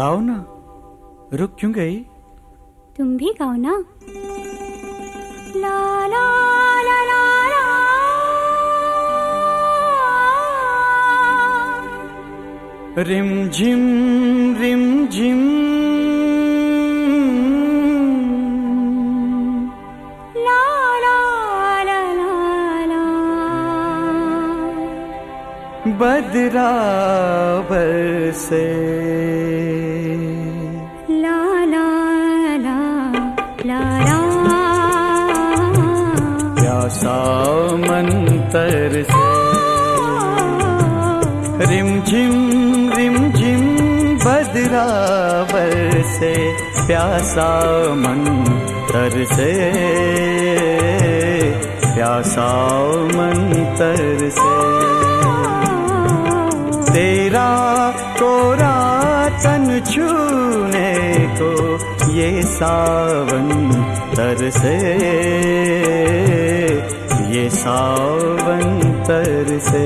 गाओ ना, रुक क्यों गई? तुम भी गाओ ना। ला ला ला ला ला। रिम झिम ला ला ला ला ला। बदरा बरसे ला ला ला ला ला। प्यासा मन तरसे। रिम झिम बदरा बरसे, प्यासा मन तरसे, प्यासा मन तरसे। तेरा कोरा तन छूने को ये सावन तरसे, ये सावन तरसे।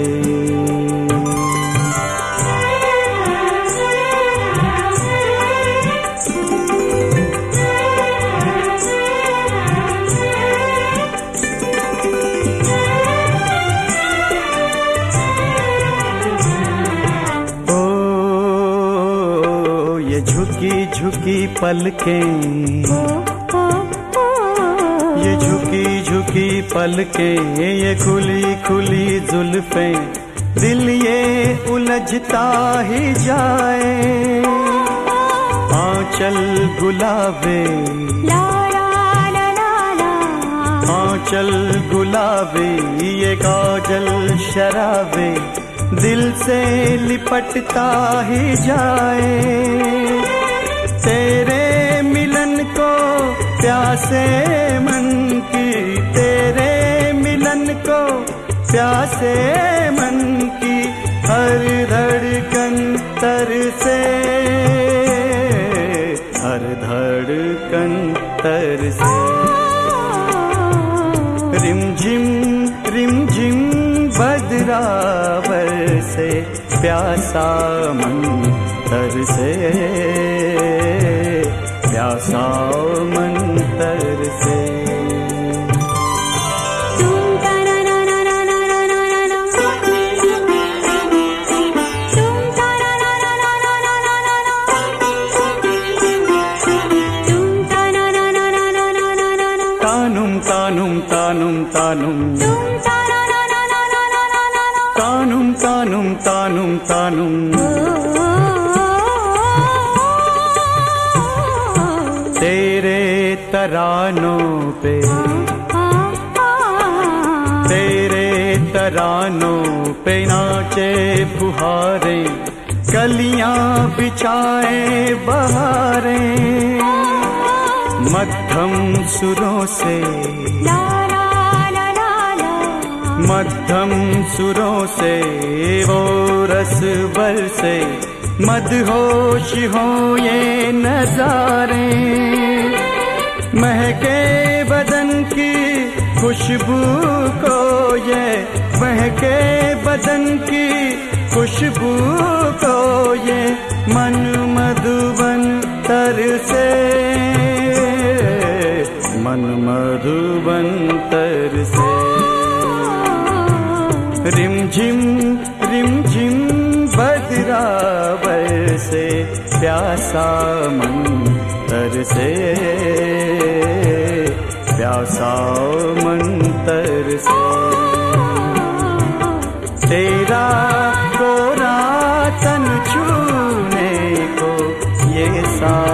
झुकी झुकी पलकें, ये झुकी झुकी पलकें, ये खुली खुली जुल्फें, दिल ये उलझता ही जाए। आंचल गुलाबे, आंचल गुलाबे, ये काजल शराबे, दिल से लिपटता ही जाए। तेरे मिलन को प्यासे मन की, तेरे मिलन को प्यासे मन की, हर धड़कन तरसे, हर धड़कन तरसे। रिम झिम बदरा बरसे, प्यासा मन तरसे, प्यासा मन तरसे। तानुम तानुम तानुम तानुम तानुम तानुम तानुम तानुम। तेरे तरानों पे, तेरे तरानों पे नाचे फुहारे, कलियां बिछाए बहारें। मध्यम सुरों से, मध्यम सुरों से वो रस बरसे, मदहोश हो ये नजारे। महके बदन की खुशबू को ये, महके बदन की खुशबू को ये, मन मधुबन तरसे, मन मधुबन तरसे। रिम झिम बदरा बरसे, प्यासा मन तरसे, प्यासा मन तरसे। तेरा कोरा तन छूने को ये सा